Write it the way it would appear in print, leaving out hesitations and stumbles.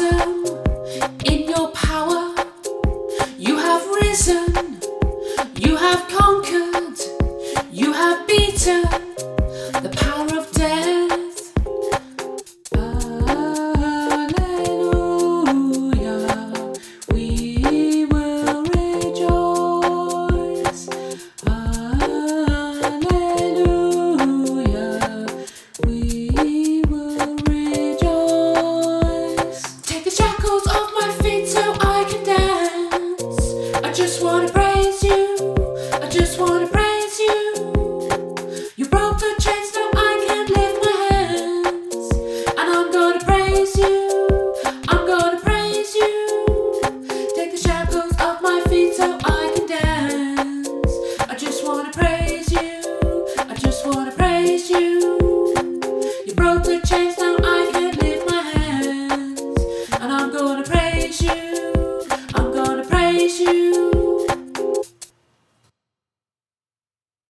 awesome in your power. You have risen, you have conquered, you have beaten the power of death. Hallelujah, we will rejoice. Hallelujah, we will rejoice. Take the shackles off my feet so I can dance. I just wanna praise you, I just wanna praise you. You broke the chains, now I can lift my hands. And I'm gonna praise you, I'm gonna praise you. Take the shackles off my feet so I can dance. I just wanna praise you, I just wanna praise you. You broke the chains, now I can lift my hands. And I'm gonna praise you.